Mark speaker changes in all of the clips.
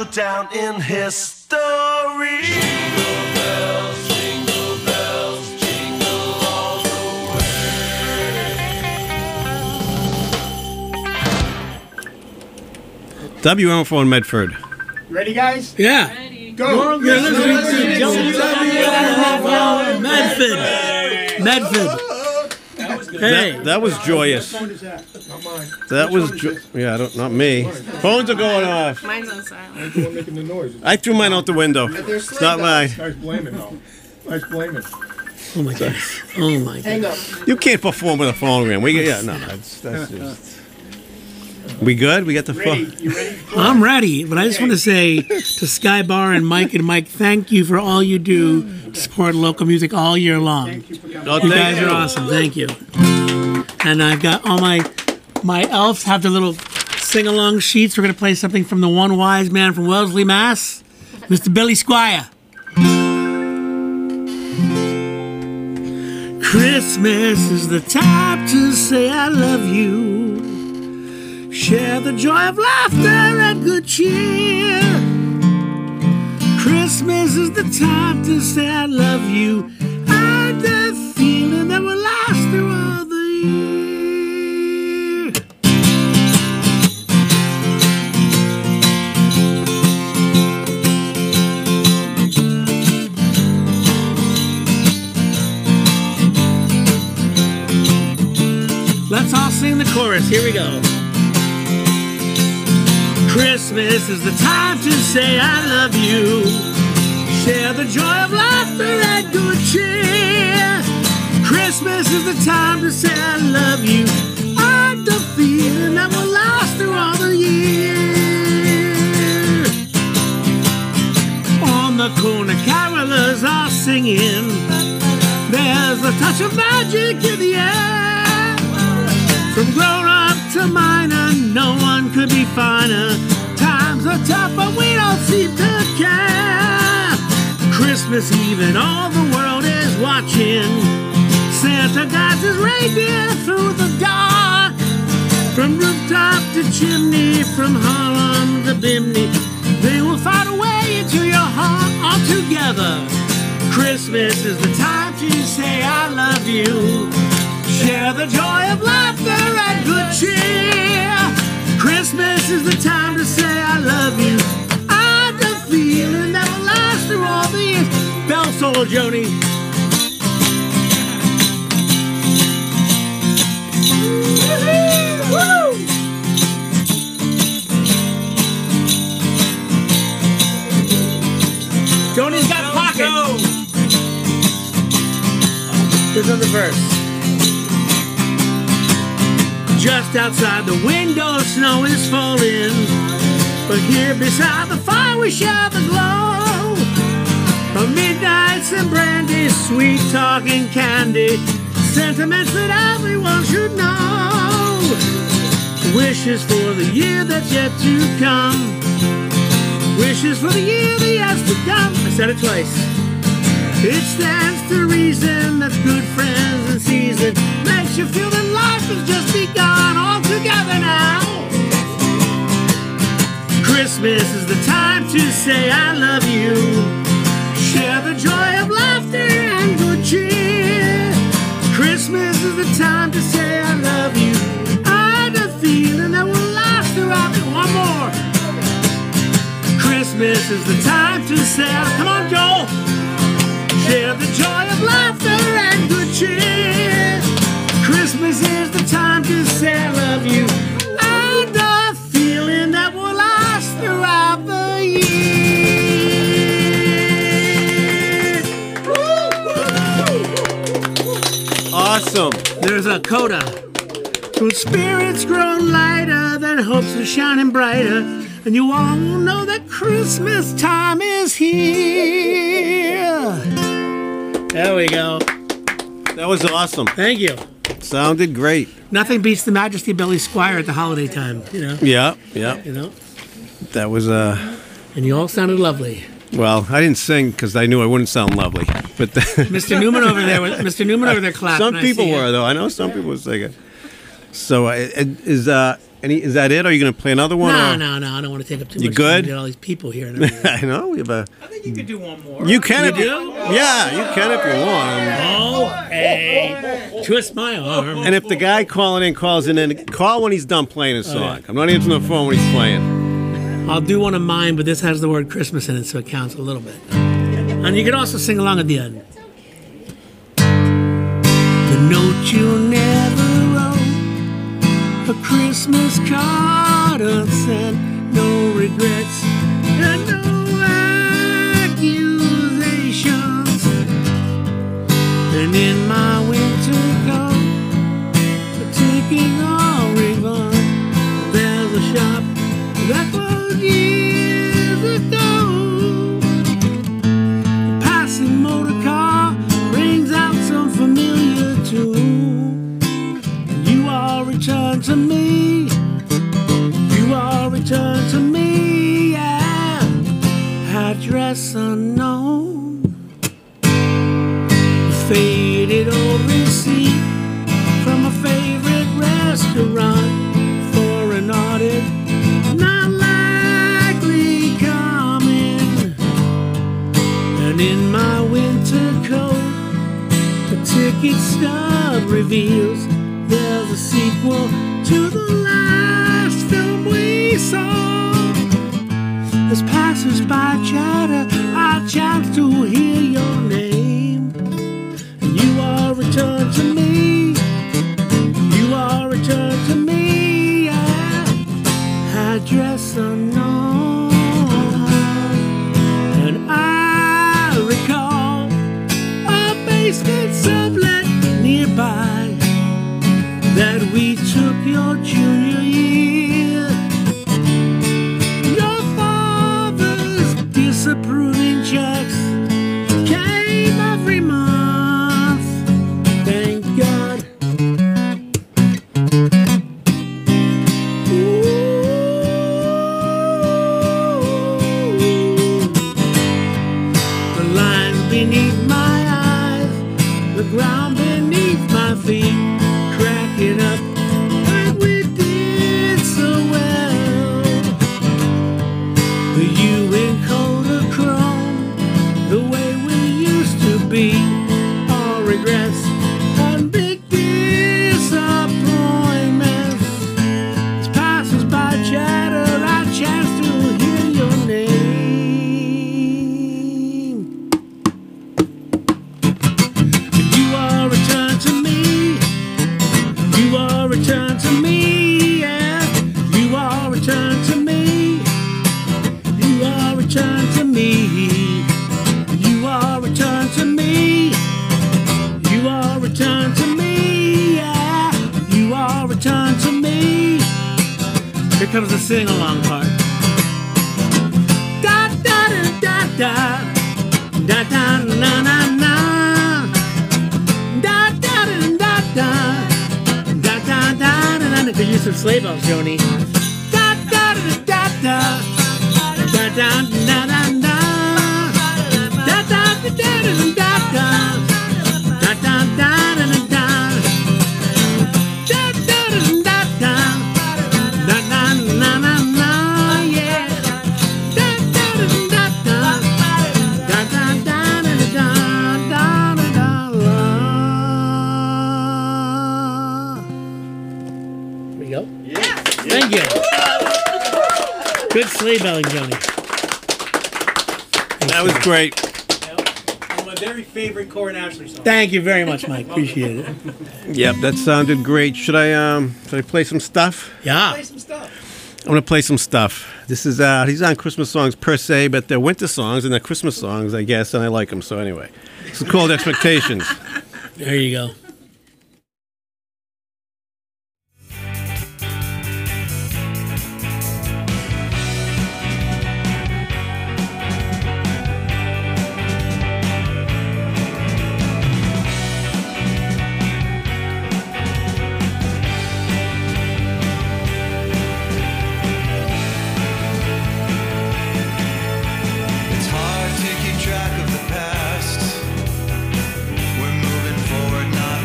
Speaker 1: go down in history. Jingle bells, jingle bells, jingle all the way.
Speaker 2: WM4 in Medford.
Speaker 3: Ready, guys?
Speaker 4: Yeah.
Speaker 3: Ready. Go.
Speaker 4: You're listening to WM4 Medford. Medford. Hey.
Speaker 2: That was joyous. That was not me. Phones are going off.
Speaker 5: Mine's on silent.
Speaker 3: I'm the one making the noise.
Speaker 2: I threw mine out the window. It's not mine.
Speaker 3: Nice blaming, though. Nice blaming.
Speaker 4: Oh my God. Oh my God.
Speaker 3: Hang up.
Speaker 2: You can't perform with a phone ring. That's just. We good? We got the phone.
Speaker 3: You ready?
Speaker 4: I'm ready, but I just want to say to Sky Bar and Mike, thank you for all you do to support local music all year long. You guys are awesome. Thank you. And I've got all my elves have their little sing-along sheets. We're going to play something from the one wise man from Wellesley, Mass, Mr. Billy Squire. Christmas is the time to say I love you. Share the joy of laughter and good cheer. Christmas is the time to say I love you. And the feeling that will last through all the year. Let's all sing the chorus. Here we go. Christmas is the time to say I love you. Share the joy of laughter and good cheer. Christmas is the time to say I love you. And the feeling that will last through all the year. On the corner carolers are singing. There's a touch of magic in the air. From grown up to minor, no one could be finer. Times are tough, but we don't seem to care. Christmas Eve and all the world is watching. Santa guides his reindeer through the dark. From rooftop to chimney, from Harlem to Bimini, they will find a way into your heart all together. Christmas is the time to say I love you. Share the joy of laughter and good cheer. Christmas is the time to say I love you. And the feeling that will last through all the years. Bell solo, Joni. Woo! Joni's got pockets. Here's on the verse. Just outside the window, snow is falling. But here beside the fire, we share the glow of midnights and brandy, sweet talking candy, sentiments that everyone should know. Wishes for the year that's yet to come. Wishes for the year that has to come. I said it twice. It stands to reason that good friends and season makes you feel that life has just begun all together now. Christmas is the time to say I love you. Share the joy of laughter and good cheer. Christmas is the time to say I love you. And a feeling that will last throughout it. One more. Christmas is the time to say, come on, Joel. Share the joy of laughter and good cheer. Christmas is the time to say I love you. And a feeling that will last throughout the year.
Speaker 2: Awesome.
Speaker 4: There's a coda. When spirits grow lighter, then hopes are shining brighter, and you all know that Christmas time is here. There we go.
Speaker 2: That was awesome.
Speaker 4: Thank you.
Speaker 2: Sounded great.
Speaker 4: Nothing beats the majesty of Billy Squire at the holiday time, you know.
Speaker 2: Yeah.
Speaker 4: You know.
Speaker 2: That was
Speaker 4: And you all sounded lovely.
Speaker 2: Well, I didn't sing because I knew I wouldn't sound lovely. But
Speaker 4: Mr. Newman over there clapped.
Speaker 2: Some people were though. I know some people were singing. So is that it? Are you going to play another one?
Speaker 4: No. I don't want to take up too
Speaker 2: You
Speaker 4: much
Speaker 2: good?
Speaker 4: time. We got all these people here. And everything.
Speaker 2: I know. We have a.
Speaker 5: I think you could do one more.
Speaker 2: You can if
Speaker 4: You
Speaker 2: you.
Speaker 4: do?
Speaker 2: Yeah, you can if you want.
Speaker 4: Oh, hey, twist my arm.
Speaker 2: And if the guy calling in calls in, then call when he's done playing his song.
Speaker 4: Okay.
Speaker 2: I'm not answering the phone when he's playing.
Speaker 4: I'll do one of mine, but this has the word Christmas in it, so it counts a little bit. And you can also sing along at the end. The note you never wrote, a Christmas card unsent, no regrets and no accusations. And in my winter coat, a ticking all refund. There's a shop that closed years ago. A passing motor car brings out some familiar tune. And you all return to me. You all return to me. Yeah. Address unknown. A faded old receipt from a favorite restaurant for an audit. Not likely coming. And in my winter coat, the ticket stub reveals there's a sequel to the last film we saw. As passers-by chatter, I chance to hear your name. And you all return to me. You all return to me. Yeah. Address unknown. And I recall a basement sublet nearby that we took your junior year. Your father's disapproving checks came every month. Thank God. The lines beneath my eyes, the ground beneath my feet, cracking up like we did so well. You in Kodachrome, the way we used to be, all regrets and big disappointments. As passers-by chatter, I chance to hear your name. You all return to me. You all return to me. Yeah. You all return to me. You all return to me. You all return to me. You all return to me. Yeah. You all return to me. Here comes the sing-along part. Da da da da da da da na na na da da da da da da da da da da. Could use some sleigh bells, Joni. Da da da da da da da da da da da da da da da da da da da da. Here we go. Thank you. Good sleigh belling, Joni.
Speaker 2: That was great.
Speaker 5: One of my very favorite Corin Ashley songs.
Speaker 4: Thank you very much, Mike. Appreciate it.
Speaker 2: Yep, that sounded great. Should I play some stuff?
Speaker 4: Yeah.
Speaker 5: Play some stuff.
Speaker 2: I'm gonna play some stuff. This is these aren't Christmas songs per se, but they're winter songs and they're Christmas songs, I guess, and I like them. So anyway, this is called Expectations.
Speaker 4: There you go.
Speaker 1: It's hard to keep track of the past. We're moving forward, not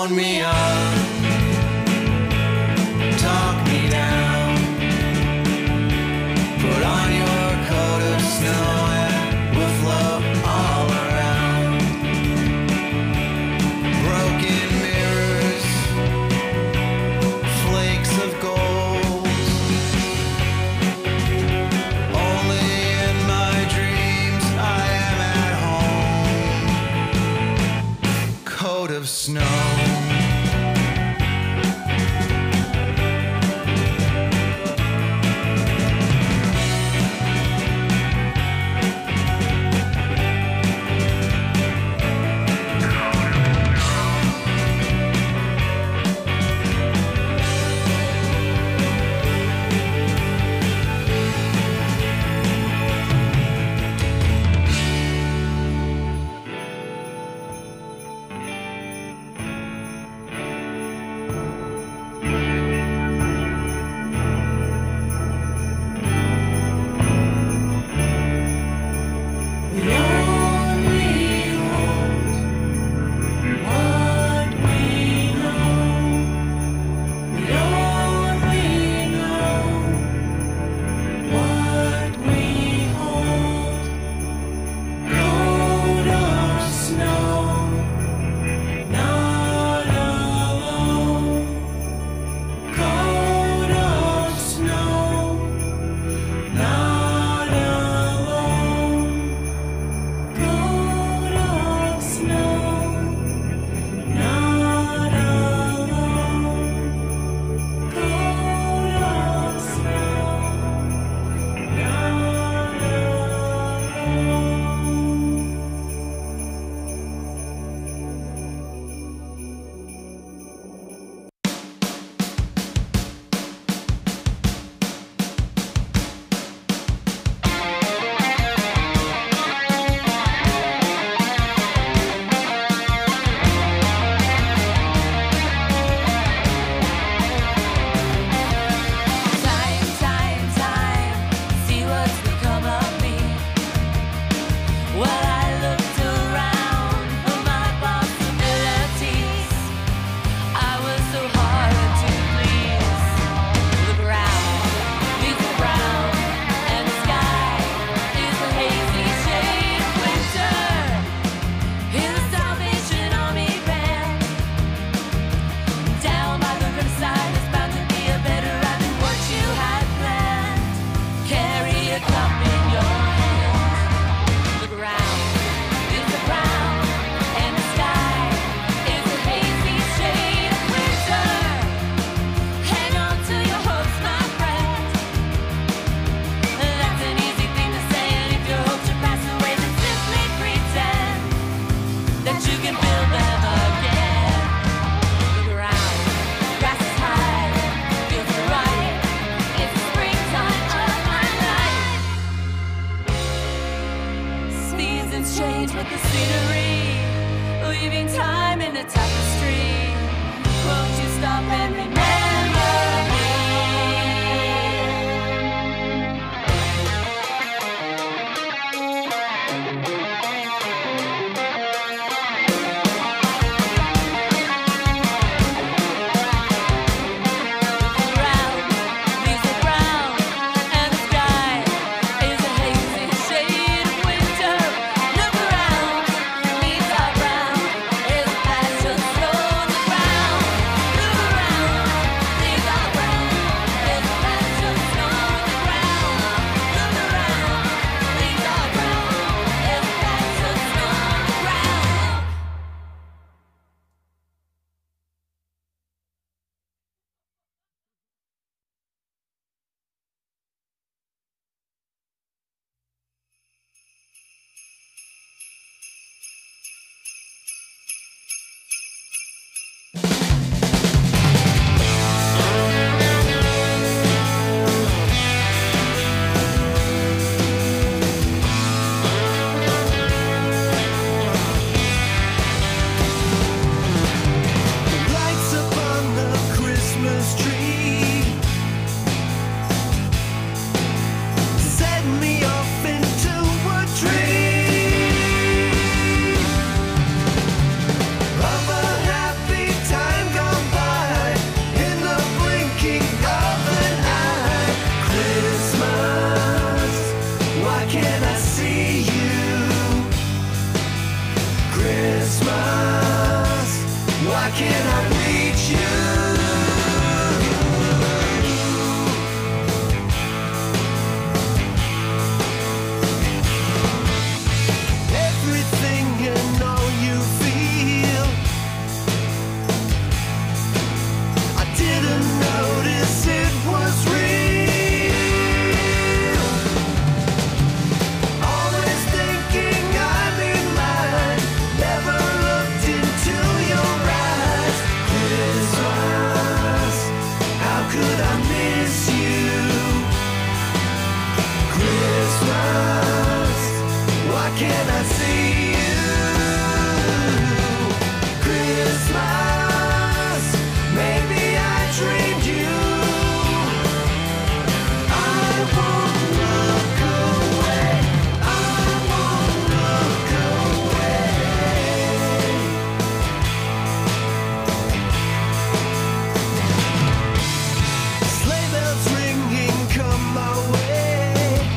Speaker 1: Tone me up, talk me down. Put on your coat of snow and we'll float all around. Broken mirrors, flakes of gold. Only in my dreams I am at home. Coat of snow. Why can't I see you? Christmas, why can't I reach you? Everything you know you feel, I didn't notice it was real. Always thinking I'm in line, never looked into your eyes. Christmas, how could I miss you? Christmas, why can't I see you? Christmas, maybe I dreamed you. I won't look away. I won't look away. Sleigh bells ringing, come my way.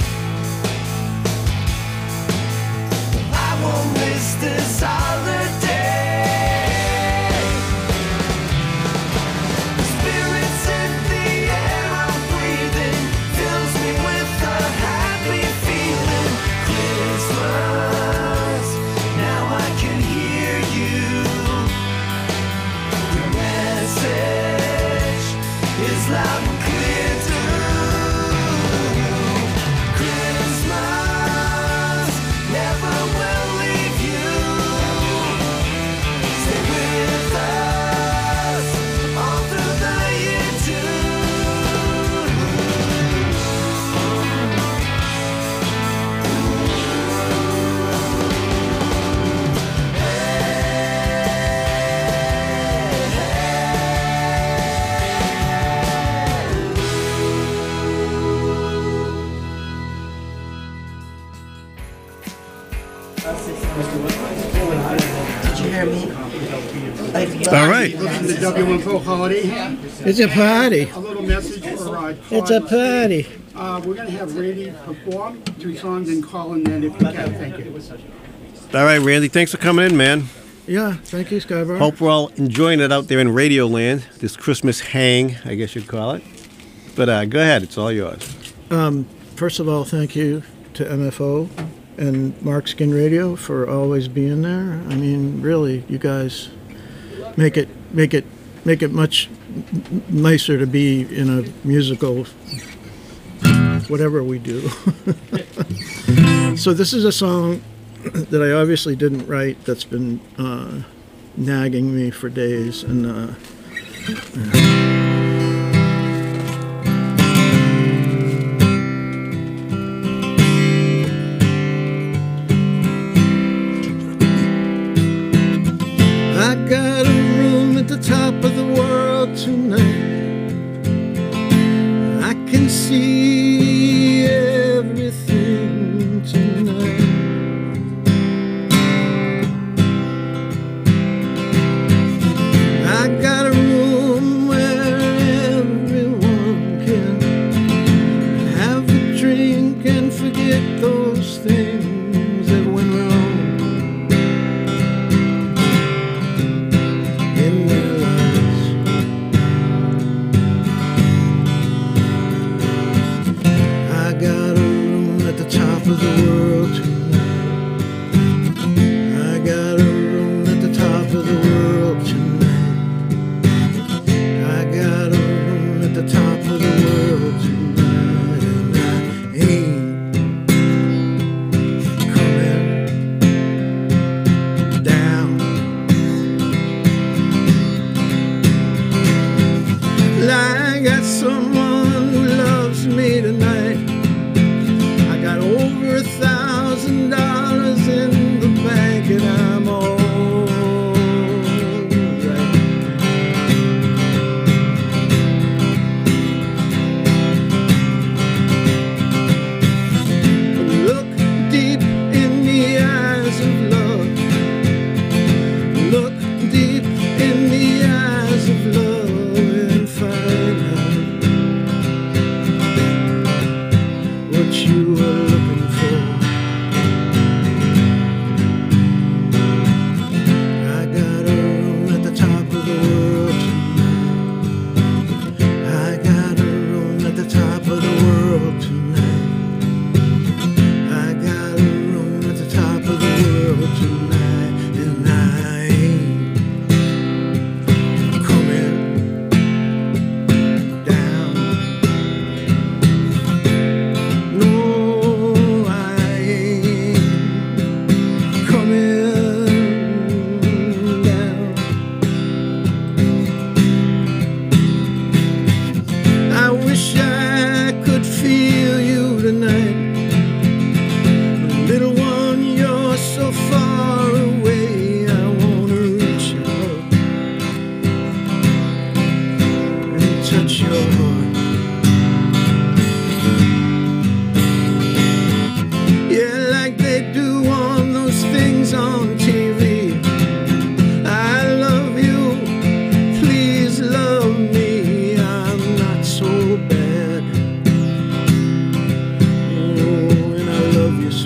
Speaker 1: I won't miss this holiday. The spirits in the air I'm breathing fills me with a happy feeling. Christmas, now I can hear you. Your message is loud and clear too. Christmas never will leave you. Stay with us all through the year too.
Speaker 2: All right.
Speaker 3: Listen to WMFO Holiday Hand.
Speaker 4: It's a party.
Speaker 3: A little message for
Speaker 4: It's a party.
Speaker 3: we're going to have Randy perform 2 songs and call in then if we can. Thank you.
Speaker 2: All right, Randy, thanks for coming in, man.
Speaker 4: Yeah, thank you, Scarborough.
Speaker 2: Hope we're all enjoying it out there in Radio Land, this Christmas hang, I guess you'd call it. But go ahead, it's all yours.
Speaker 4: First of all, thank you to MFO and Mark Skin Radio for always being there. I mean, really, you guys make it much nicer to be in a musical whatever we do. So this is a song that I obviously didn't write that's been nagging me for days, and I got a room at the top of the world tonight. I can see everything tonight. I got a room where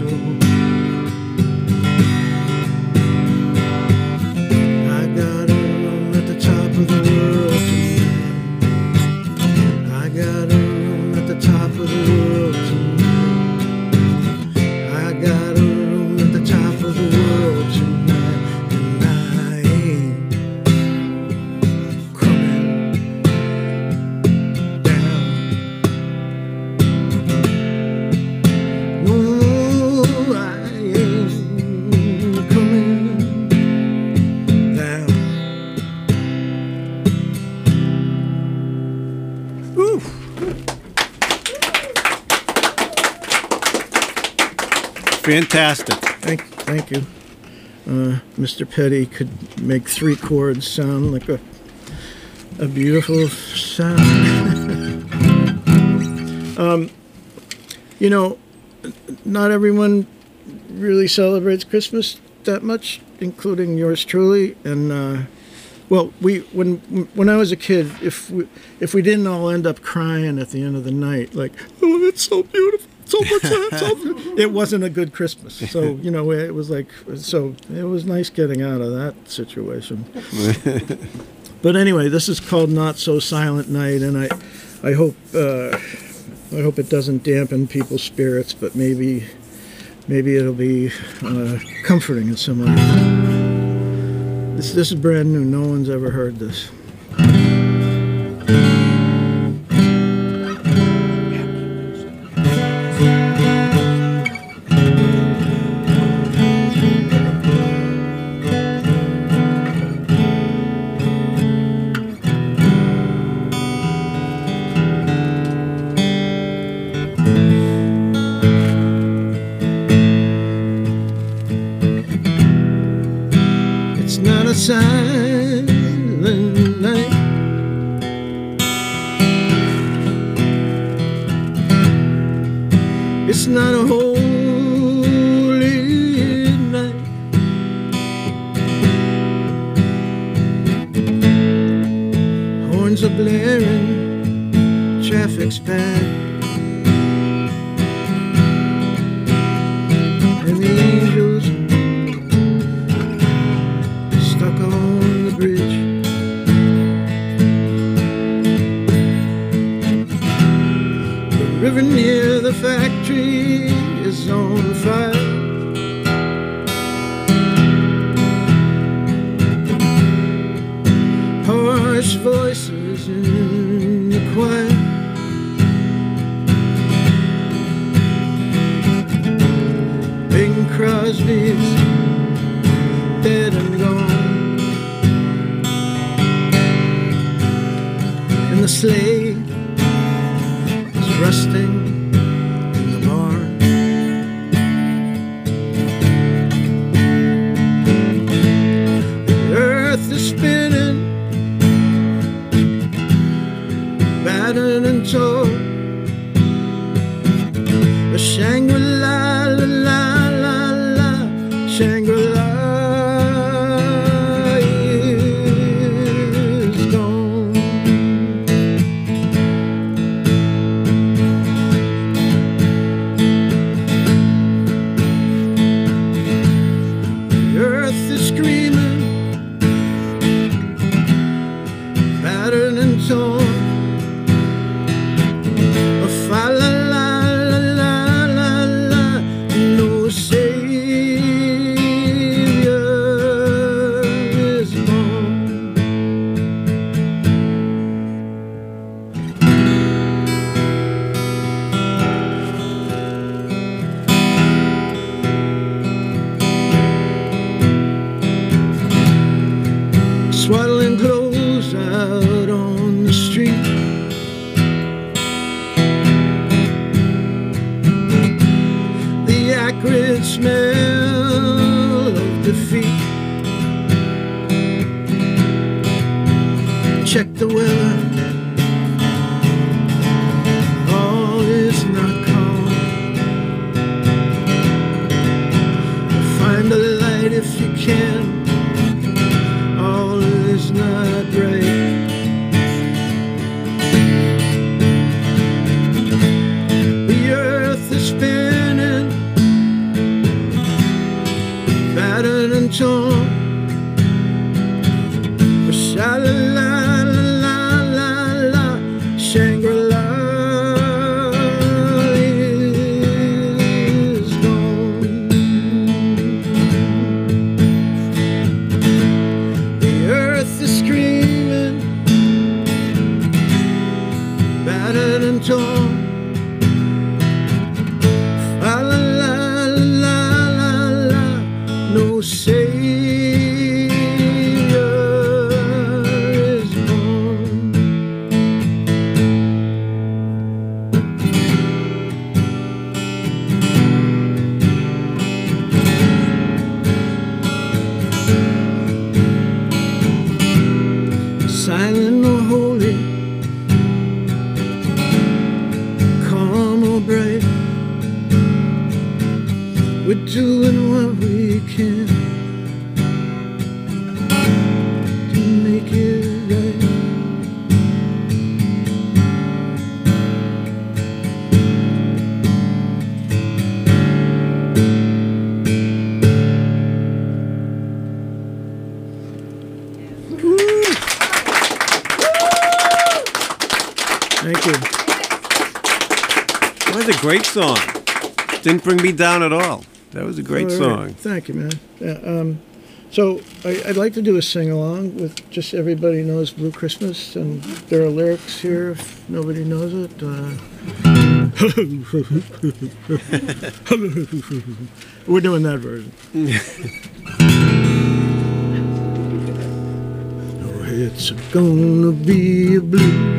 Speaker 4: soul. I got a room at the top of the world tonight. I got a room at the top of the world tonight. I got a room at the top of the world tonight. And I ain't coming down. No, I ain't coming down. Ooh.
Speaker 2: Fantastic.
Speaker 4: Thank you. Mr. Petty could make 3 chords sound like a beautiful sound. You know, not everyone really celebrates Christmas that much, including yours truly. And well, when I was a kid, if we didn't all end up crying at the end of the night, like, oh, it's so beautiful, so much love, it wasn't a good Christmas. So you know, it was like, so it was nice getting out of that situation. But anyway, this is called "Not So Silent Night," and I hope it doesn't dampen people's spirits, but maybe it'll be comforting in some way. This is brand new. No one's ever heard this. It's not a silent night. It's not a holy night. Horns are blaring, traffic's bad, and the angels stuck on the bridge. The river near the factory is on fire. Harsh voices in the choir. Bing Crosby's dead and gone, and the sleigh is rusting in the barn. The earth is spinning, battered and torn. A Shangri-La, la la la la, Shangri-La is gone. torn. Sha-la-la-la-la-la-la, Shangri-La is gone. The earth is screaming, battered and torn. Fa-la-la-la-la-la, no savior is born. Silent or holy, calm or bright, we're doing what we can to make it right. Thank you.
Speaker 2: That was a great song. Didn't bring me down at all. That was a great
Speaker 4: All right.
Speaker 2: song.
Speaker 4: Thank you, man. So I'd like to do a sing-along with just Everybody Knows Blue Christmas, and there are lyrics here if nobody knows it. We're doing that version. Oh, it's gonna be a blue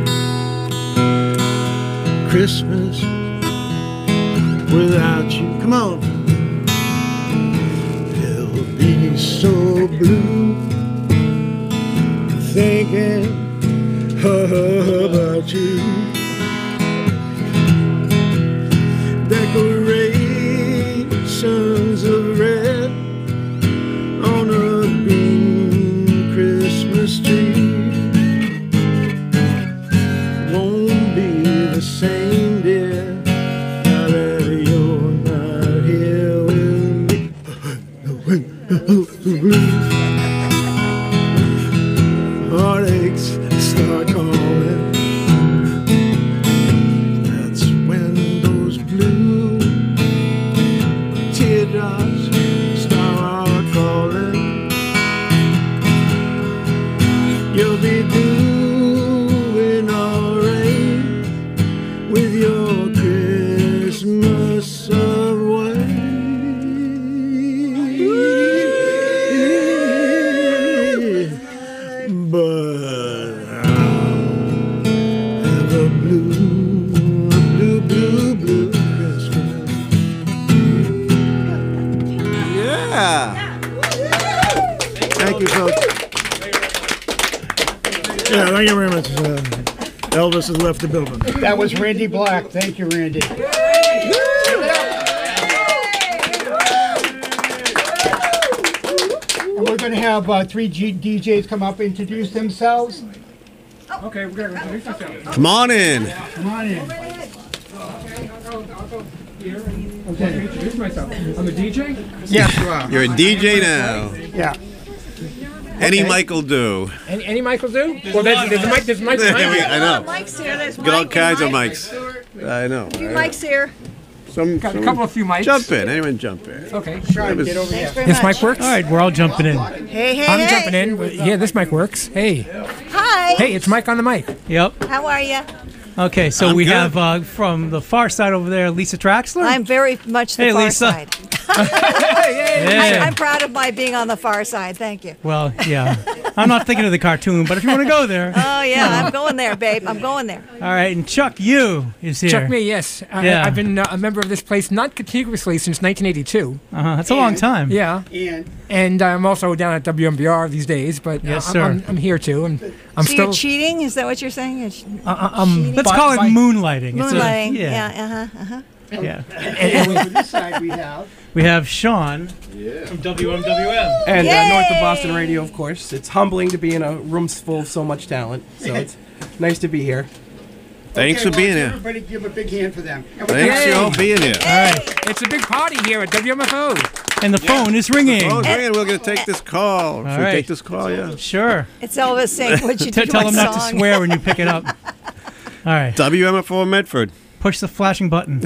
Speaker 4: Christmas without you. Come on. It'll be so blue thinking about you. Decorations of red on a green Christmas tree won't be the same, dear, now that you're not here with me. Heartaches start calling. That's when those blue teardrops start falling. You'll be doing alright with your Christmas of white. But I'll have a blue Christmas.
Speaker 2: Yeah.
Speaker 4: Thank you, folks. Yeah, thank you very much. Elvis has left the building.
Speaker 3: That was Randy Black. Thank you, Randy. And we're going to have three DJs come up and introduce themselves.
Speaker 5: Okay, we're gonna introduce ourselves.
Speaker 2: Come on in.
Speaker 3: Come on in.
Speaker 5: Okay, introduce myself. I'm a DJ.
Speaker 3: Yes, you are.
Speaker 2: You're a DJ now.
Speaker 3: Yeah.
Speaker 2: Any mic will do.
Speaker 5: Any mic will do? Well, there's a mic. There's a mic.
Speaker 2: I know.
Speaker 6: Mike's here. There's
Speaker 2: Got all
Speaker 6: Mike
Speaker 2: kinds of
Speaker 6: and Mike.
Speaker 2: mics. I know.
Speaker 6: Mike's here.
Speaker 2: Some
Speaker 5: A few mics.
Speaker 2: jump in. Anyone jump in.
Speaker 5: Okay.
Speaker 3: Sean, get over here.
Speaker 6: Thanks very
Speaker 5: This
Speaker 6: much.
Speaker 5: mic works.
Speaker 7: All right, we're all jumping in.
Speaker 6: Hey, hey,
Speaker 5: I'm
Speaker 6: hey.
Speaker 5: jumping in. Yeah, this mic works. Hey,
Speaker 6: Hi.
Speaker 5: hey, it's Mike on the mic.
Speaker 7: Yep.
Speaker 6: How are you?
Speaker 7: Okay, so
Speaker 2: I'm
Speaker 7: we
Speaker 2: good.
Speaker 7: have from the far side over there, Lisa Traxler.
Speaker 6: I'm very much the
Speaker 7: Hey,
Speaker 6: far
Speaker 7: Lisa.
Speaker 6: side.
Speaker 7: Hey.
Speaker 6: I'm proud of my being on the far side. Thank you.
Speaker 7: Well, yeah. I'm not thinking of the cartoon, but if you want to go there.
Speaker 6: Oh, yeah. I'm going there, babe. I'm going there.
Speaker 7: All right, and Chuck Yu is here.
Speaker 5: Chuck me, yes.
Speaker 7: Yeah.
Speaker 5: I've been a member of this place not contiguously since 1982.
Speaker 7: That's a long time.
Speaker 5: Yeah,
Speaker 3: And
Speaker 5: and I'm also down at WMBR these days, but
Speaker 7: Yes,
Speaker 5: I'm,
Speaker 7: sir.
Speaker 5: I'm here too, and I'm
Speaker 6: So
Speaker 5: still.
Speaker 6: you're cheating? Is that what you're saying?
Speaker 7: Let's call it moonlighting. It's a-
Speaker 6: Moonlighting.
Speaker 7: yeah.
Speaker 6: Uh-huh.
Speaker 7: Yeah.
Speaker 3: on this side we have.
Speaker 7: We have Sean from WMWM.
Speaker 8: And
Speaker 6: Yay!
Speaker 8: North of Boston Radio, of course. It's humbling to be in a room full of so much talent. So it's nice to be here.
Speaker 2: Thanks for
Speaker 3: Okay,
Speaker 2: being
Speaker 3: well,
Speaker 2: here.
Speaker 3: Everybody give a big hand for them. And we're
Speaker 2: Thanks
Speaker 5: Yay.
Speaker 2: for all being here.
Speaker 7: All right.
Speaker 5: It's a big party here at WMFO.
Speaker 7: And the phone is ringing.
Speaker 2: Oh, man, we're going to take this call. Should we
Speaker 7: right.
Speaker 2: take this call? Yeah.
Speaker 7: Sure.
Speaker 6: It's Elvis saying, "What'd you do?"
Speaker 7: Tell
Speaker 6: my
Speaker 7: them not to
Speaker 6: song?
Speaker 7: swear when you pick it up. All right.
Speaker 2: WMFO Medford.
Speaker 7: Push the flashing button.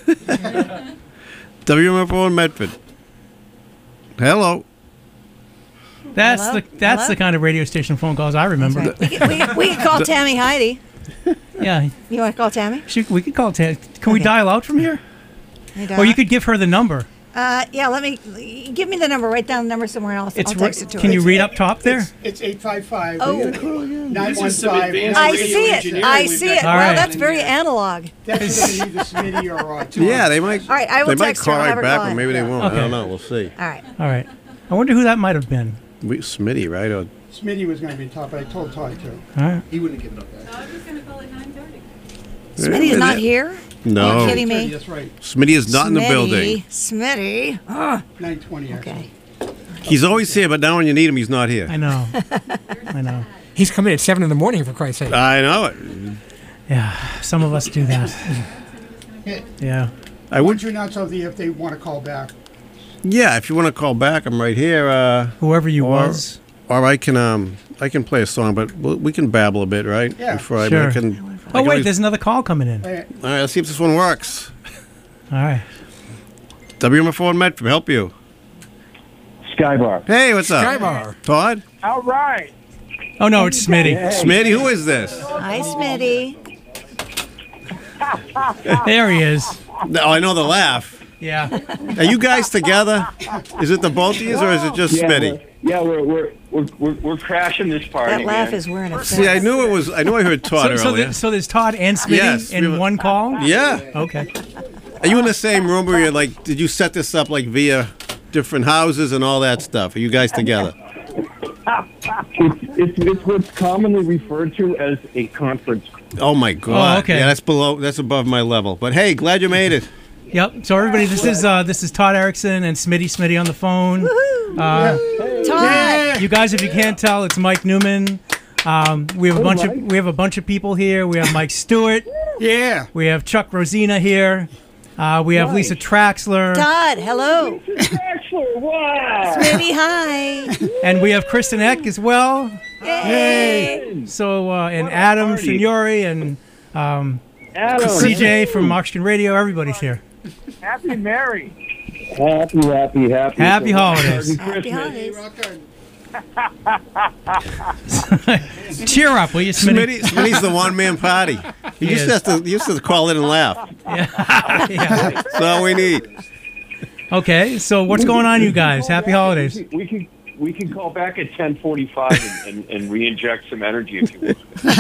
Speaker 2: WMFO Medford. Hello.
Speaker 7: That's
Speaker 6: Hello?
Speaker 7: the
Speaker 6: Hello?
Speaker 7: kind of radio station phone calls I remember.
Speaker 6: Right. We can call Tammy Heidi.
Speaker 7: Yeah.
Speaker 6: You want to call Tammy?
Speaker 7: We could call Can we
Speaker 6: Okay.
Speaker 7: dial out from here?
Speaker 6: Hey,
Speaker 7: Or you could give her the number.
Speaker 6: Yeah, give me the number. Write down the number somewhere else. I'll text it to her.
Speaker 7: Can you read up top there?
Speaker 3: It's 855.
Speaker 6: Oh.
Speaker 3: 915.
Speaker 6: I see it. I see it.
Speaker 7: All
Speaker 6: Wow,
Speaker 7: right.
Speaker 6: that's very analog.
Speaker 3: That's going to need the Smitty or Tom.
Speaker 2: Yeah, they might.
Speaker 6: All right, I will
Speaker 2: They might
Speaker 6: text her.
Speaker 2: call
Speaker 6: I'll have
Speaker 2: right
Speaker 6: her
Speaker 2: back,
Speaker 6: call
Speaker 2: or
Speaker 6: in.
Speaker 2: maybe they won't.
Speaker 7: Okay.
Speaker 2: I don't know. We'll see.
Speaker 6: All right.
Speaker 7: All right. I wonder who that might have been.
Speaker 2: Smitty, right? Or
Speaker 3: Smitty was going to be top, but I told Todd too.
Speaker 7: All right.
Speaker 3: He wouldn't have given up that.
Speaker 6: Smitty's not here?
Speaker 2: No.
Speaker 6: Are you kidding me?
Speaker 3: That's right.
Speaker 2: Smitty is not in the building.
Speaker 6: Smitty.
Speaker 3: 920.
Speaker 6: Okay.
Speaker 2: He's always here, but now when you need him, he's not here.
Speaker 7: I know. I know.
Speaker 5: He's coming at 7 in the morning, for Christ's sake.
Speaker 2: I know it.
Speaker 7: Yeah. Some of us do that. Yeah.
Speaker 2: I
Speaker 3: Would
Speaker 2: would.
Speaker 3: you announce something if they want to call back?
Speaker 2: Yeah, if you want to call back, I'm right here.
Speaker 7: Whoever you
Speaker 2: Or-
Speaker 7: was.
Speaker 2: Or I can play a song, but we can babble a bit, right?
Speaker 3: Yeah.
Speaker 2: Before
Speaker 7: Sure.
Speaker 2: I can.
Speaker 7: Oh, wait. There's another call coming in.
Speaker 3: Hey,
Speaker 2: All right, let's see if this one works.
Speaker 7: All right.
Speaker 2: WMFO Medford, help you.
Speaker 9: Skybar.
Speaker 2: Hey, what's up?
Speaker 5: Skybar.
Speaker 2: Todd?
Speaker 9: All right.
Speaker 7: Oh, no, it's Smitty.
Speaker 2: Smitty, who is this?
Speaker 6: Hi, Smitty.
Speaker 7: There he is.
Speaker 2: Oh, I know the laugh.
Speaker 7: Yeah.
Speaker 2: Are you guys together? Is it the both of you, or is it just Smitty?
Speaker 9: We're crashing this party.
Speaker 6: That laugh
Speaker 9: man.
Speaker 6: is wearing a
Speaker 2: See, I knew it was. I knew I heard Todd earlier.
Speaker 7: So there's Todd and Smitty
Speaker 2: Yes, we
Speaker 7: in
Speaker 2: have a-
Speaker 7: one call?
Speaker 2: Yeah.
Speaker 7: Okay.
Speaker 2: Are you in the same room, or you're like? Did you set this up like via different houses and all that stuff? Are you guys together?
Speaker 9: It's what's commonly referred to as a conference.
Speaker 2: Oh my God!
Speaker 7: Oh, okay.
Speaker 2: Yeah, that's above my level. But hey, glad you made it.
Speaker 7: Yep. So everybody, this is Todd Erickson and Smitty on the phone.
Speaker 6: Todd.
Speaker 7: You guys, if you can't tell, it's Mike Newman. We have a bunch of people here. We have Mike Stewart.
Speaker 3: yeah.
Speaker 7: We have Chuck Rosina here. We have Lisa Traxler,
Speaker 6: Todd, hello.
Speaker 9: Excellent! Wow!
Speaker 6: Smitty, hi.
Speaker 7: and we have Kristen Eck as well.
Speaker 6: Yay.
Speaker 7: So and Adam
Speaker 9: party.
Speaker 7: Signori and
Speaker 9: Adam,
Speaker 7: CJ from Oxygen Radio. Everybody's here.
Speaker 9: Happy Mary. Happy.
Speaker 7: Happy holidays.
Speaker 6: Happy holidays.
Speaker 7: Cheer up, will you, Smitty?
Speaker 2: Smitty's the one-man party. He
Speaker 7: He
Speaker 2: just
Speaker 7: is.
Speaker 2: he used to call in and laugh.
Speaker 7: Yeah.
Speaker 2: That's all we need.
Speaker 7: Okay, so what's going on, you guys? Happy holidays.
Speaker 9: We can call back at 10:45 and re-inject some energy if you want.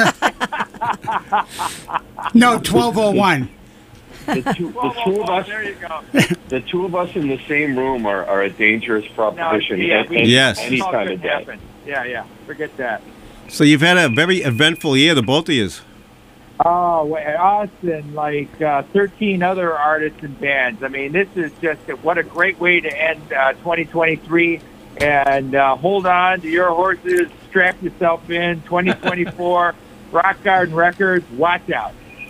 Speaker 3: No, 1201.
Speaker 9: The two of us.
Speaker 10: There you go.
Speaker 9: The two of us in the same room are a dangerous proposition.
Speaker 2: Yes.
Speaker 9: Any time of day.
Speaker 10: Happen. Yeah. Forget that.
Speaker 2: So you've had a very eventful year, the both of you.
Speaker 10: Oh, us and like 13 other artists and bands. I mean, this is just what a great way to end 2023. And hold on to your horses, strap yourself in. 2024, Rock Garden Records. Watch out.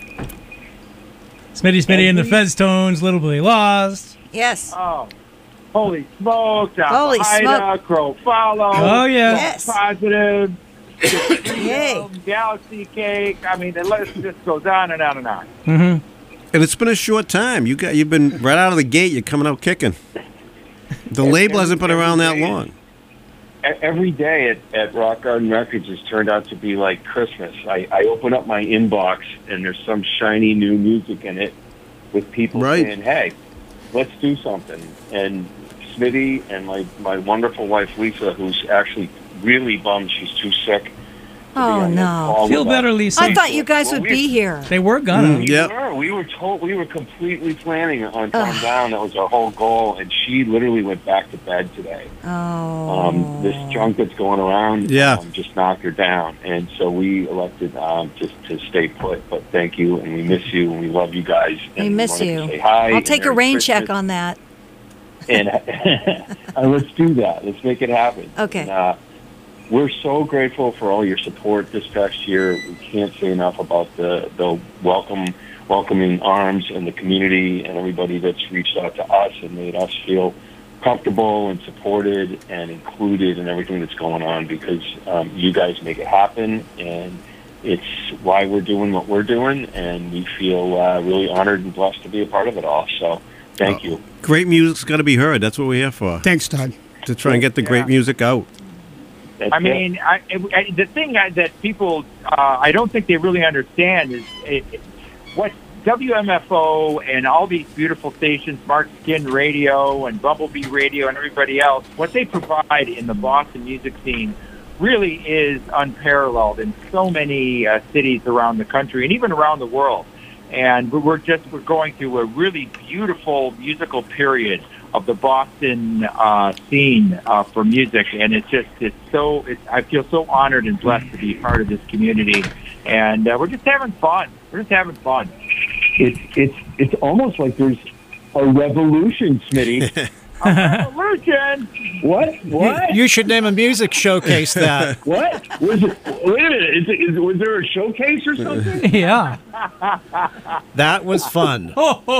Speaker 7: Smitty and the Fez Tones, Little Billy Lost.
Speaker 6: Yes.
Speaker 10: Oh, holy smokes!
Speaker 6: Holy smoke.
Speaker 10: Crow Follow.
Speaker 7: Oh, yeah.
Speaker 6: Yes.
Speaker 10: Positive.
Speaker 6: Yay.
Speaker 10: Galaxy Cake. I mean, the list just goes on and on and on.
Speaker 7: Mm-hmm.
Speaker 2: And it's been a short time. You've been right out of the gate. You're coming out kicking. The label hasn't been around that long.
Speaker 9: Every day at Rock Garden Records has turned out to be like Christmas. I open up my inbox and there's some shiny new music in it with people saying, hey, let's do something. And Smitty and my wonderful wife, Lisa, who's actually really bummed she's too sick.
Speaker 6: Oh, no.
Speaker 7: Feel better, Lisa.
Speaker 6: I thought you guys would be here.
Speaker 7: They were gonna.
Speaker 9: We were completely planning on coming down. That was our whole goal. And she literally went back to bed today.
Speaker 6: Oh.
Speaker 9: This junk that's going around
Speaker 2: Yeah.
Speaker 9: just knocked her down. And so we elected just to stay put. But thank you, and we miss you, and we love you guys.
Speaker 6: We
Speaker 9: And
Speaker 6: miss
Speaker 9: wanted to
Speaker 6: you.
Speaker 9: say hi,
Speaker 6: I'll
Speaker 9: and
Speaker 6: take a
Speaker 9: Merry
Speaker 6: rain
Speaker 9: Christmas.
Speaker 6: check on that.
Speaker 9: And let's do that. Let's make it happen.
Speaker 6: Okay.
Speaker 9: And, we're so grateful for all your support this past year. We can't say enough about the welcoming arms and the community and everybody that's reached out to us and made us feel comfortable and supported and included in everything that's going on because you guys make it happen, and it's why we're doing what we're doing, and we feel really honored and blessed to be a part of it all. So thank you.
Speaker 2: Great music's got to be heard. That's what we're here for.
Speaker 3: Thanks, Todd.
Speaker 2: To try and get the great music out.
Speaker 10: I mean, the thing that people, I don't think they really understand is what WMFO and all these beautiful stations, Mark Skin Radio and Bumblebee Radio and everybody else, what they provide in the Boston music scene really is unparalleled in so many cities around the country and even around the world. And we're going through a really beautiful musical period of the Boston scene for music, and I feel so honored and blessed to be part of this community, and we're just having fun.
Speaker 9: It's almost like there's a revolution, Smitty.
Speaker 10: A revolution.
Speaker 9: What?
Speaker 11: You should name a music showcase that.
Speaker 9: What? Was it? Wait a minute. Was there a showcase or something?
Speaker 7: Yeah.
Speaker 11: That was fun.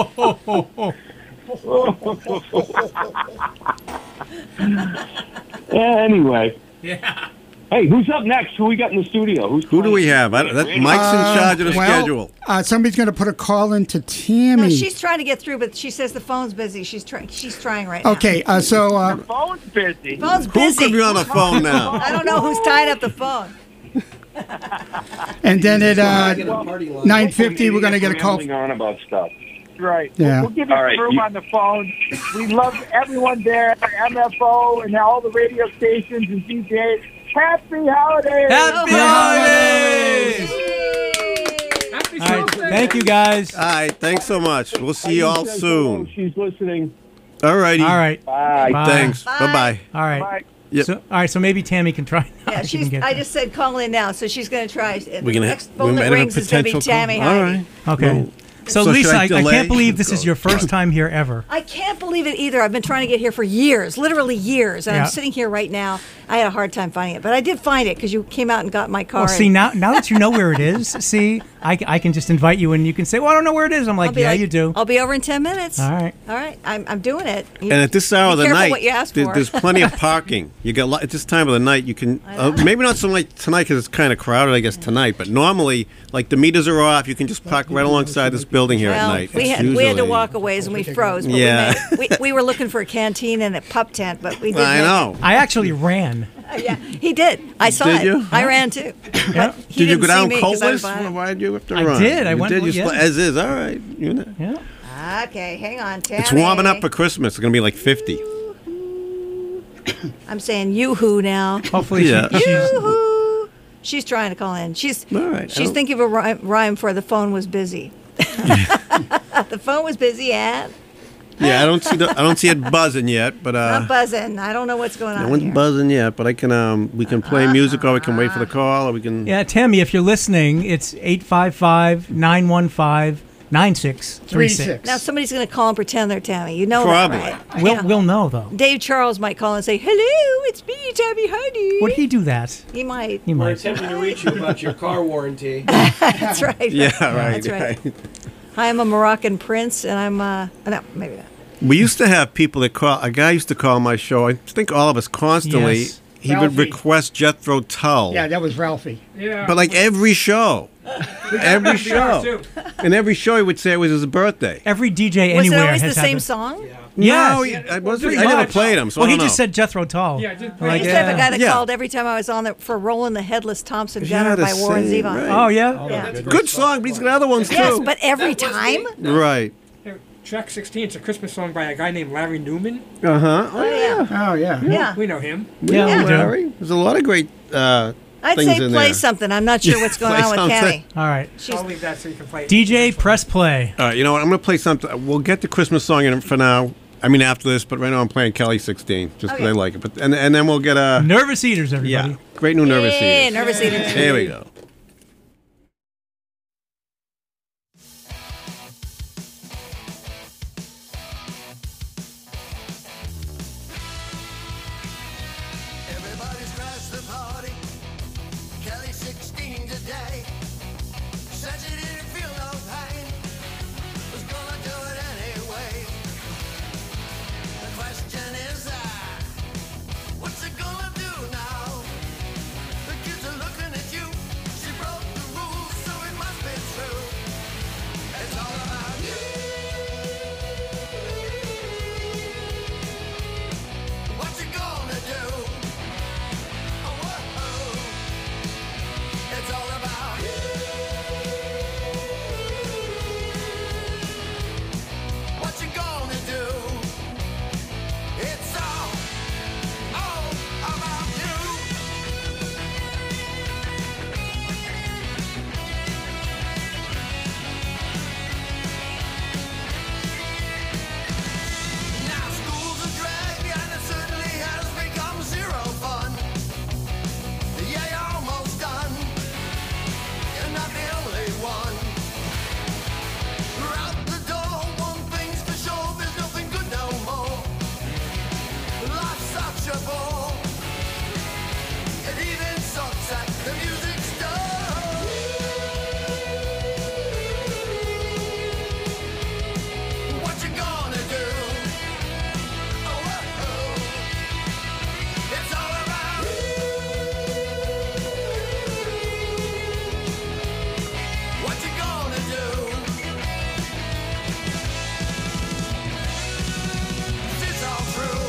Speaker 9: Anyway.
Speaker 7: Yeah.
Speaker 9: Hey, who's up next? Who we got in the studio?
Speaker 2: Who do we have? Mike's in charge of the schedule.
Speaker 3: Somebody's going to put a call in to Tammy.
Speaker 6: No, she's trying to get through, but she says the phone's busy. She's trying right now.
Speaker 3: Okay, so...
Speaker 10: the phone's busy.
Speaker 6: Phone's busy.
Speaker 2: Who could be on the phone now?
Speaker 6: I don't know who's tied up the phone.
Speaker 3: And then at 9:50, we're going to get a call.
Speaker 9: On about stuff.
Speaker 10: Right.
Speaker 3: Yeah.
Speaker 10: We'll give you
Speaker 9: All right,
Speaker 10: room on the phone. We love everyone there, MFO, and all the radio stations and DJs. Happy holidays!
Speaker 7: Happy holidays!
Speaker 5: Happy
Speaker 7: All right,
Speaker 5: Tuesday.
Speaker 7: thank you guys.
Speaker 2: All right, thanks so much. We'll see you all soon.
Speaker 9: She's listening.
Speaker 2: All righty.
Speaker 7: All right.
Speaker 9: Bye.
Speaker 7: Bye.
Speaker 2: Thanks.
Speaker 6: Bye.
Speaker 2: Bye-bye.
Speaker 7: All right.
Speaker 10: Bye.
Speaker 2: Yep.
Speaker 7: So, all right. So maybe Tammy can try.
Speaker 6: Yeah,
Speaker 7: She can get
Speaker 6: I
Speaker 7: there.
Speaker 6: just said call in now, so she's going to try.
Speaker 2: We're
Speaker 6: The
Speaker 2: gonna
Speaker 6: next
Speaker 2: we
Speaker 6: phone that
Speaker 2: might have a
Speaker 6: rings is going to be
Speaker 2: potential call.
Speaker 6: Tammy
Speaker 2: All
Speaker 6: Heidi.
Speaker 2: right.
Speaker 7: Okay.
Speaker 2: Well,
Speaker 7: So
Speaker 2: should
Speaker 7: Lisa, I
Speaker 2: delay?
Speaker 7: can't believe this is your first time here ever.
Speaker 6: I can't believe it either. I've been trying to get here for years, literally years, and
Speaker 7: Yeah.
Speaker 6: I'm sitting here right now. I had a hard time finding it, but I did find it because you came out and got my car.
Speaker 7: Well, see
Speaker 6: and
Speaker 7: now that you know where it is, see, I can just invite you and you can say, well, I don't know where it is. I'm
Speaker 6: I'll
Speaker 7: like,
Speaker 6: be
Speaker 7: yeah, you do.
Speaker 6: I'll be over in 10 minutes.
Speaker 7: All right.
Speaker 6: All right. I'm doing it.
Speaker 2: And at this hour of
Speaker 6: Be
Speaker 2: the
Speaker 6: careful
Speaker 2: night,
Speaker 6: what you ask for.
Speaker 2: there's plenty of parking. You got at this time of the night, you can maybe not so much tonight because it's kind of crowded, I guess tonight. But normally, like the meters are off, you can just park right alongside this building here
Speaker 6: Well,
Speaker 2: at night.
Speaker 6: we
Speaker 2: It's
Speaker 6: had to
Speaker 2: usually-
Speaker 6: walk a ways and we froze. But
Speaker 2: Yeah.
Speaker 6: we were looking for a canteen and a pup tent, but we didn't.
Speaker 2: I know.
Speaker 7: I actually ran.
Speaker 6: Yeah, he did. I saw
Speaker 2: Did
Speaker 6: it.
Speaker 2: you?
Speaker 6: I ran too.
Speaker 7: Yeah.
Speaker 6: He
Speaker 2: Did you
Speaker 6: didn't
Speaker 2: go down
Speaker 6: see me 'cause I was
Speaker 2: coldless?
Speaker 6: behind.
Speaker 2: Why did you have to
Speaker 7: I
Speaker 2: run?
Speaker 7: did. I
Speaker 2: You
Speaker 7: went-
Speaker 2: did. You
Speaker 7: yeah.
Speaker 2: as is. All right. You know.
Speaker 7: Yeah.
Speaker 6: Okay, hang on, Tammy.
Speaker 2: It's warming up for Christmas. It's gonna be like 50.
Speaker 6: I'm saying yoo-hoo now.
Speaker 7: Hopefully,
Speaker 2: Yeah.
Speaker 6: Yoo-hoo. She's trying to call in. She's
Speaker 2: All right.
Speaker 6: she's thinking of a rhyme for the phone was busy. The phone was busy and
Speaker 2: Yeah, I don't see it buzzing yet, but
Speaker 6: not buzzing. I don't know what's going
Speaker 2: it
Speaker 6: on
Speaker 2: wasn't
Speaker 6: here.
Speaker 2: buzzing yet. But I can we can play music, or we can wait for the call, or we can.
Speaker 7: Yeah, Tammy, if you're listening, it's 855-915-9636.
Speaker 6: Now somebody's going to call and pretend they're Tammy. You know
Speaker 2: Probably.
Speaker 6: that, right?
Speaker 7: We'll know though.
Speaker 6: Dave Charles might call and say, "Hello, it's me, Tammy Heidi."
Speaker 7: Would he do that?
Speaker 6: He might.
Speaker 7: He
Speaker 8: We're
Speaker 7: might.
Speaker 8: attempting to reach you about your car warranty.
Speaker 6: That's right.
Speaker 2: Yeah, right.
Speaker 6: That's right. I am a Moroccan prince, and I'm no, maybe not.
Speaker 2: We used to have people that call. A guy used to call my show. I think all of us constantly.
Speaker 7: Yes.
Speaker 2: He would
Speaker 3: Ralphie.
Speaker 2: request Jethro Tull.
Speaker 3: Yeah, that was Ralphie.
Speaker 5: Yeah.
Speaker 2: But like every show, every show, and every show he would say it was his birthday.
Speaker 7: Every DJ
Speaker 6: Was it
Speaker 7: anywhere
Speaker 6: always the
Speaker 7: has
Speaker 6: same
Speaker 7: had
Speaker 6: song?
Speaker 2: No,
Speaker 7: Yes.
Speaker 2: I wasn't.
Speaker 5: pretty
Speaker 2: I never
Speaker 5: much.
Speaker 2: played him. So
Speaker 7: Well,
Speaker 2: I
Speaker 7: he
Speaker 2: don't
Speaker 7: just
Speaker 2: know.
Speaker 7: said Jethro Tull.
Speaker 5: Yeah, I did.
Speaker 6: I
Speaker 7: Like,
Speaker 6: used to have a guy that
Speaker 2: Yeah.
Speaker 6: called every time I was on there for Rolling the Headless Thompson
Speaker 2: Yeah,
Speaker 6: Gunner
Speaker 2: the
Speaker 6: by Warren
Speaker 2: same,
Speaker 6: Zevon.
Speaker 2: right.
Speaker 7: Oh yeah.
Speaker 6: Yeah.
Speaker 2: Good song, but he's got other ones
Speaker 6: Yes,
Speaker 2: too.
Speaker 6: but every time?
Speaker 2: Right.
Speaker 5: Track 16, it's a Christmas song by a guy named Larry Newman.
Speaker 2: Uh huh.
Speaker 6: Oh, yeah.
Speaker 3: Oh, yeah.
Speaker 6: Yeah.
Speaker 5: We know him.
Speaker 7: Yeah, we do.
Speaker 2: Larry. There's a lot of great
Speaker 6: I'd
Speaker 2: things
Speaker 6: say
Speaker 2: in
Speaker 6: play
Speaker 2: there.
Speaker 6: something. I'm not sure what's going
Speaker 2: Play
Speaker 6: on with
Speaker 2: something.
Speaker 6: Tammy.
Speaker 7: All right.
Speaker 5: I'll leave that so you can play it.
Speaker 7: DJ, press play.
Speaker 2: All right, you know what? I'm going to play something. We'll get the Christmas song in for now. I mean, after this, but right now I'm playing Kelly 16 just because
Speaker 6: Okay.
Speaker 2: I like it. But and then we'll get a
Speaker 7: Nervous Eaters, everybody.
Speaker 2: yeah, great new Nervous
Speaker 6: Yeah,
Speaker 2: Eaters.
Speaker 6: Nervous Eaters.
Speaker 2: Here we go.
Speaker 1: Everybody's crashed the party. Kelly 16 today. Said she didn't feel no pain. Was gonna do it anyway. The question is wonderful. It even sucks at the music's done. What you gonna do? Oh, oh, oh. It's all about what you gonna do. It's all true.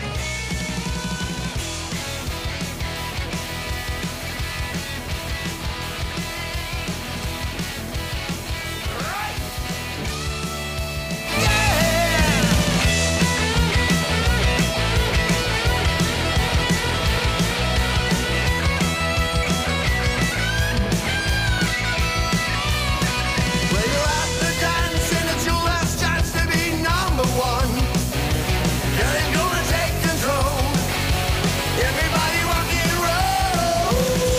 Speaker 1: Well, you're at the dance and it's your last chance to be number one. You ain't gonna take control. Everybody rock and roll.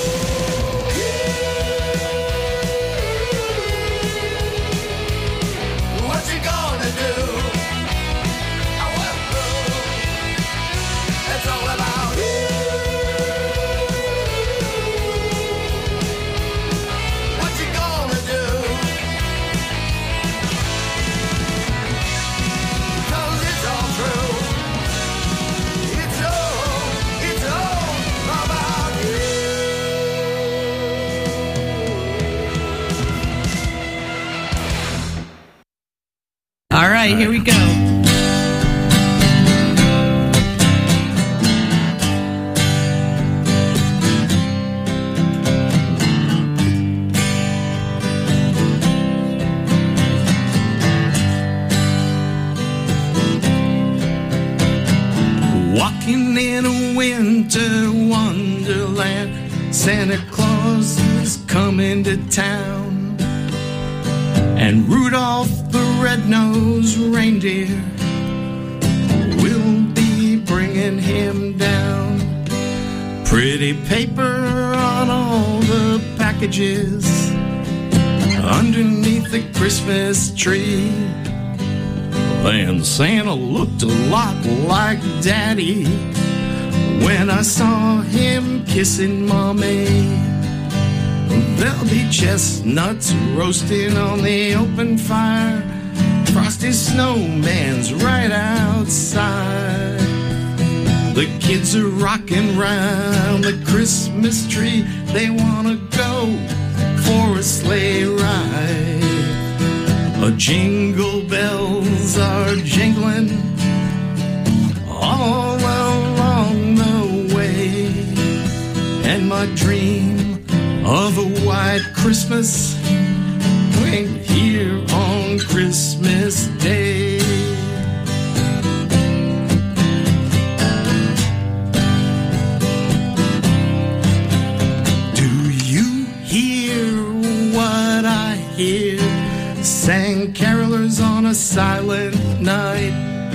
Speaker 1: What you gonna do? Oh, oh, oh. It's all about what you gonna do. 'Cause it's all true. It's all about you.
Speaker 12: All right, here we go.
Speaker 13: Walking in a winter wonderland, Santa Claus is coming to town, and Rudolph the red-nosed reindeer will be bringing him down. Pretty paper on all the packages underneath the Christmas tree. And Santa looked a lot like Daddy when I saw him kissing Mommy. There'll be chestnuts roasting on the open fire, frosty snowman's right outside. The kids are rocking round the Christmas tree. They wanna go for a sleigh ride. Jingle bells are jingling all along the way, and my dream of a white Christmas went here on Christmas Day. Do you hear what I hear? Sang carolers on a silent night,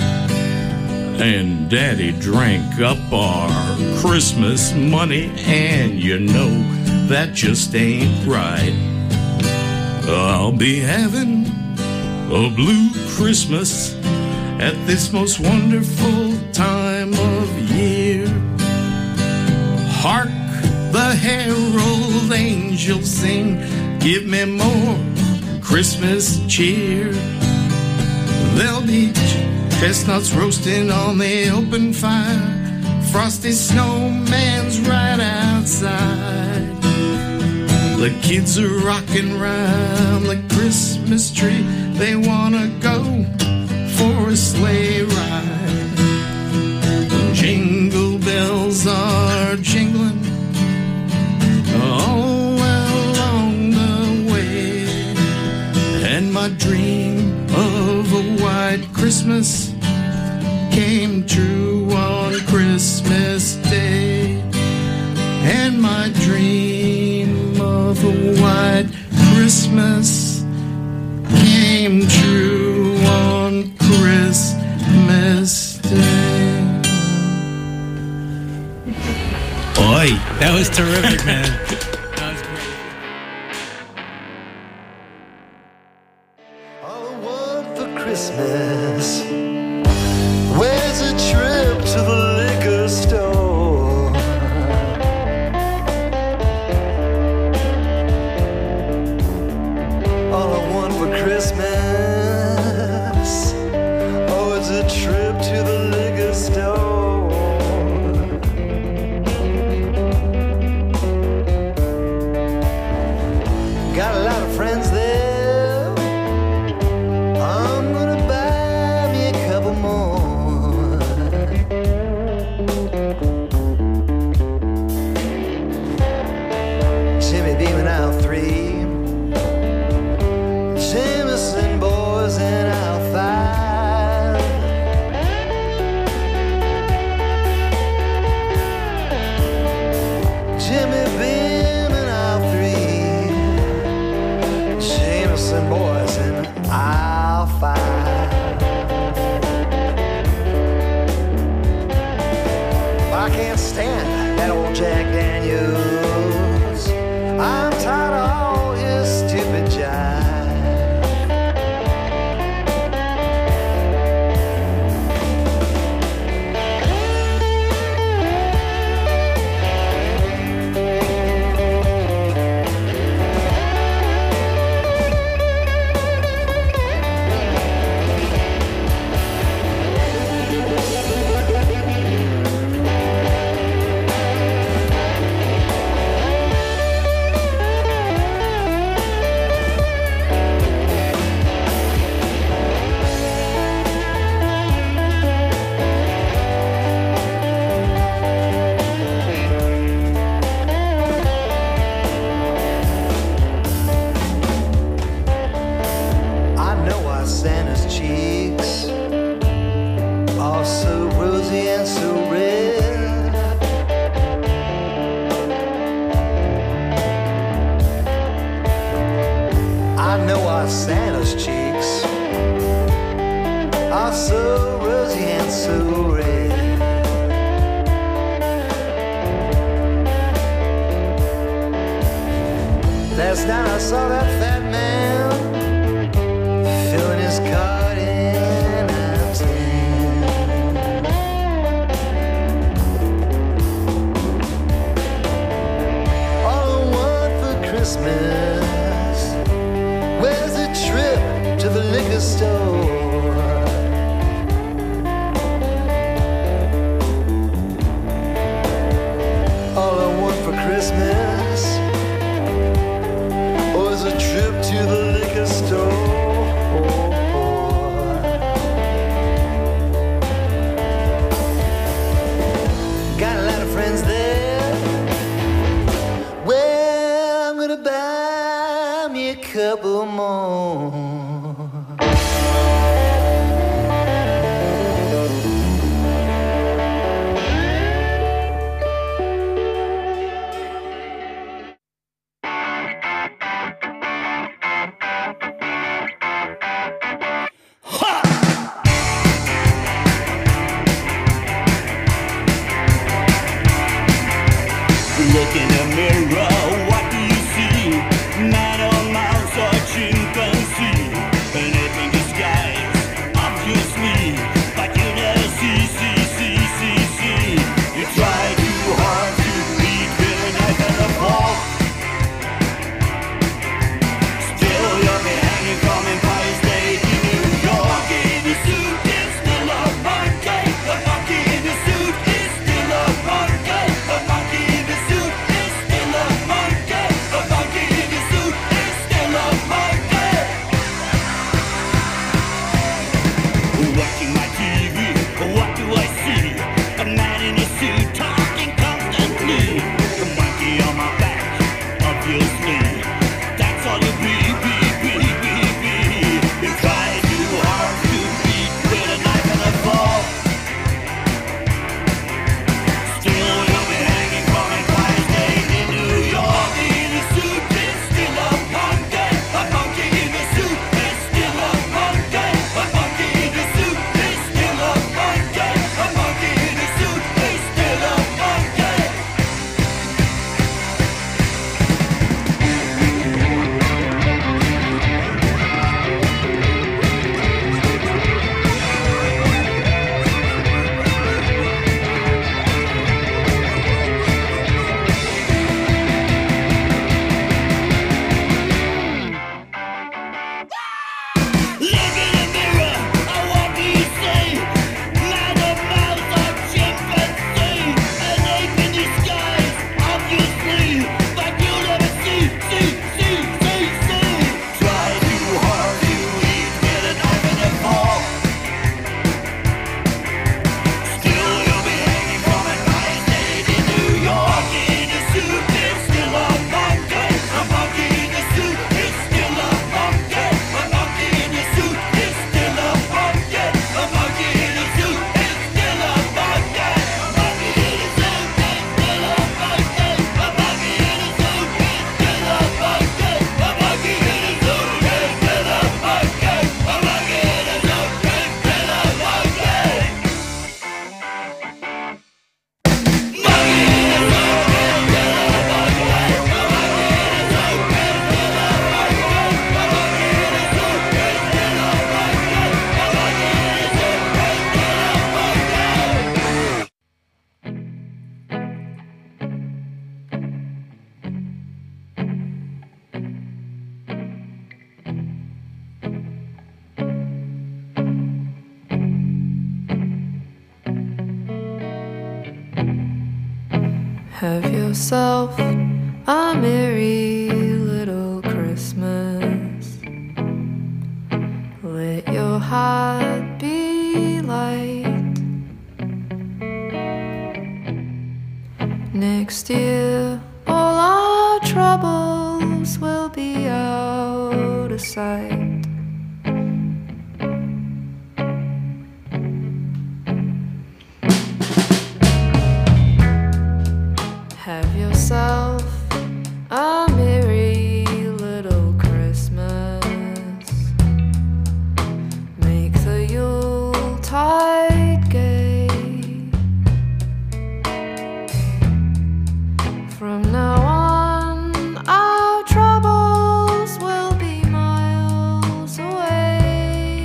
Speaker 13: and Daddy drank up our Christmas money, and you know that just ain't right. I'll be having a blue Christmas at this most wonderful time of year. Hark the herald angels sing, give me more Christmas cheer. There'll be chestnuts roasting on the open fire, frosty snowman's right outside. The kids are rocking round the Christmas tree. They wanna go for a sleigh ride. Jingle bells are jingling all along the way, and my dream of a white Christmas came true on Christmas Day. And my dream of a white Christmas came true on Christmas Day.
Speaker 11: Oi, that was terrific, man.
Speaker 13: That was great.
Speaker 1: All I want for Christmas, where's a trip to the liquor store? I can't stand that old Jack Daniels. I'm tired of all his stupid jive. Santa's cheeks are so rosy and so red. I know our Santa's cheeks are so rosy and so red. Last night I saw that fat man filling his card in a tin. All I want for Christmas, where's a trip to the liquor store? All I want for Christmas was a trip to the liquor store. Got a lot of friends there. Well, I'm gonna buy me a couple more.
Speaker 14: Look in the mirror, what do you see? Man or mouse or chimpanzee? An ape in disguise, obviously. But you never see. You try too hard to beat with a knife and a fork. Still you'll be hanging from Empire State in New York. In the suit is still a monkey. The monkey in the suit is still a monkey. The monkey in the suit is still a monkey. The monkey in the suit is still a monkey. Watching my TV, what do I see? A man in a suit talking constantly. A monkey on my back, obviously. That's all you be. You try too hard to beat with a knife and a fork. Still you'll be hanging from Empire State in New York. In the suit is still a monkey. A monkey in the suit is still a monkey. A monkey in the suit is still a monkey. A monkey in the suit is still a
Speaker 15: Have yourself a merry little Christmas. Let your heart be light. Next year, all our troubles will be out of sight. Have yourself a merry little Christmas. Make the Yuletide gay. From now on, our troubles will be miles away.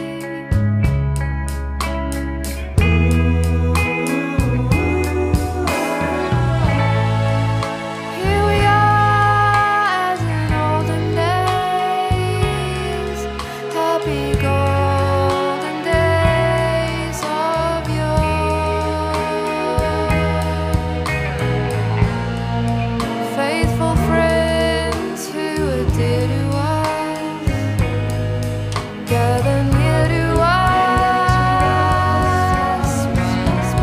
Speaker 15: Here we are as in olden days, happy golden days of yore. Faithful friends who are dear to us, gather near to us once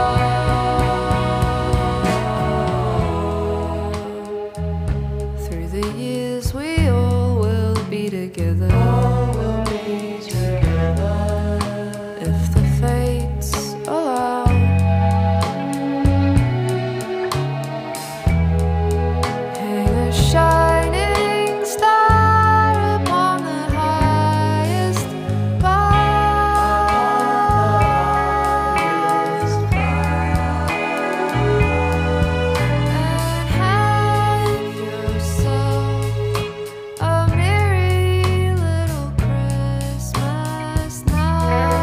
Speaker 15: more. Through the years we all will be together. If the fates allow. Hang a shining star upon the highest bough, and have yourself a merry little Christmas now.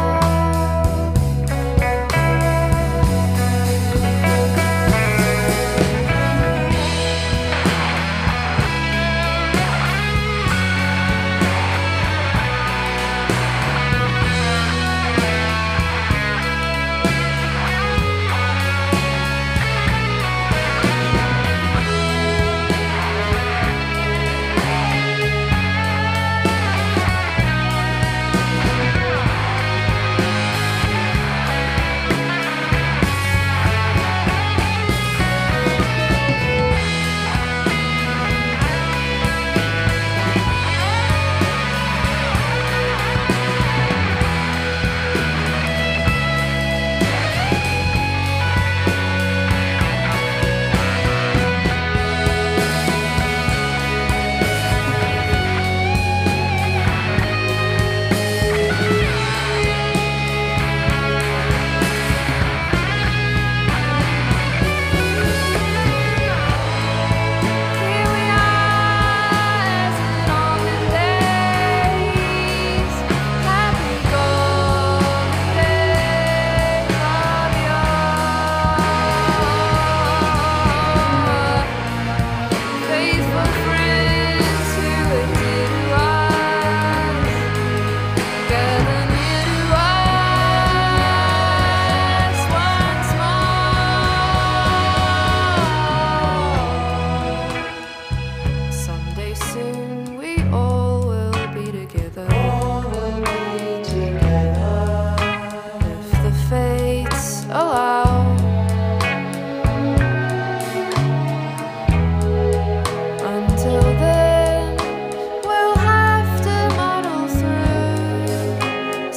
Speaker 15: Here we are as in olden days, happy golden days of yore. Faithful friends who are dear to us, gather near to us once more. Someday soon we all will be together. If the fates allow. Until then, we'll have to muddle through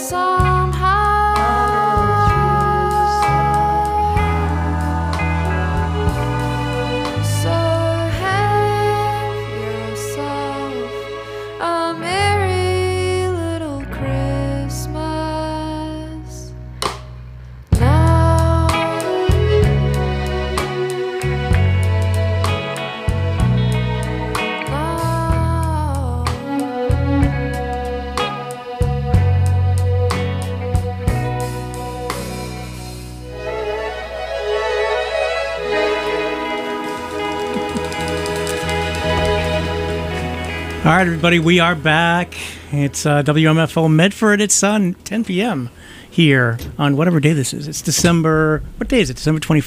Speaker 15: somehow. So have yourself a merry little Christmas now.
Speaker 7: All right, everybody, we are back. It's WMFO Medford. It's 10 p.m. here on whatever day this is. It's December. What day is it? December 21st.